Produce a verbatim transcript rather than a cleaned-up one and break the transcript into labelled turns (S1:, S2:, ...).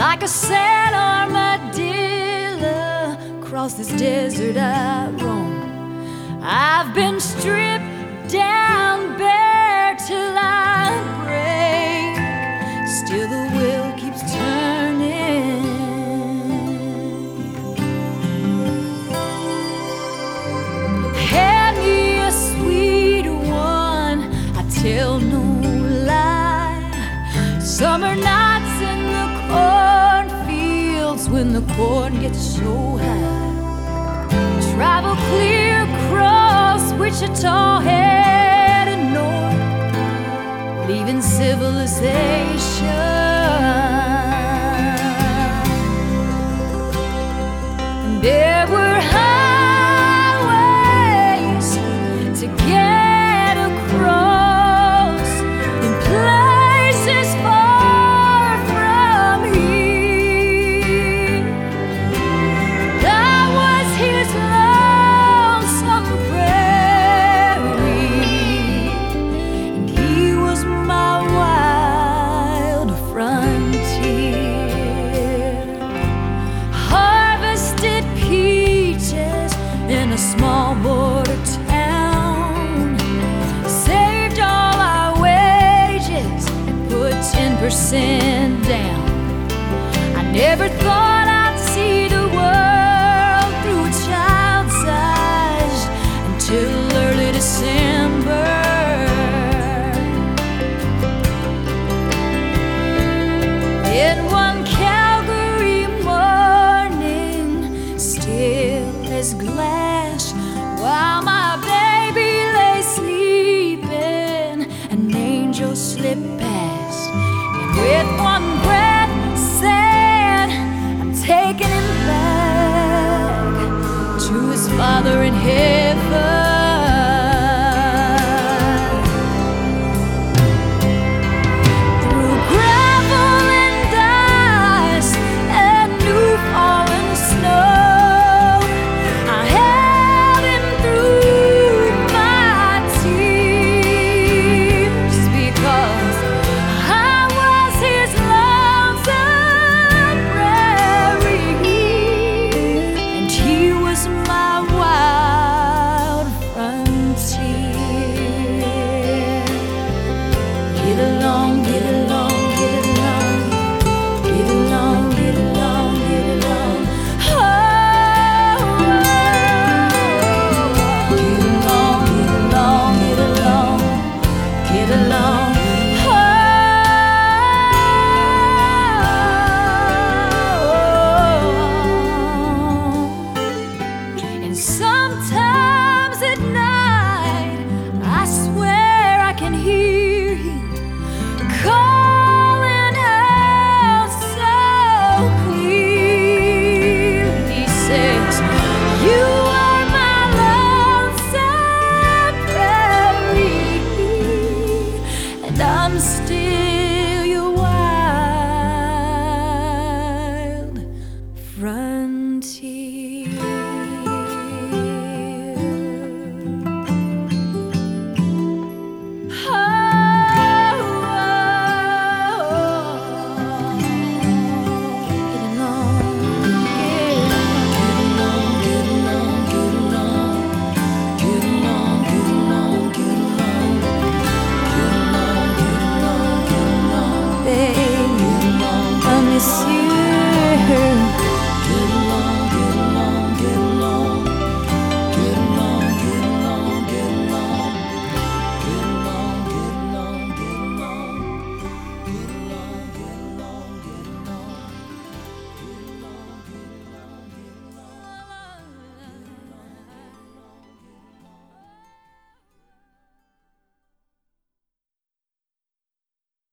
S1: Like a sad armadillo, across this desert I roam. I've been stripped down bare till I break. Still the wheel keeps turning. Hand me a sweet one, I tell no lie. Summer nights in the cornfields when the corn gets so high. Travel clear across Wichita, heading north, leaving civilization. And there were highways to get across in places far from here. I was his lonesome prairie, and he was my wild frontier. Harvested peaches in a small border town, saved all our wages and put ten percent down. I never thought I'd see the world through a child's eyes until early December. In one Calgary morning, still as glass, while my baby lay sleeping, an angel slipped past, and with one breath said, I'm taking him back to his Father in heaven.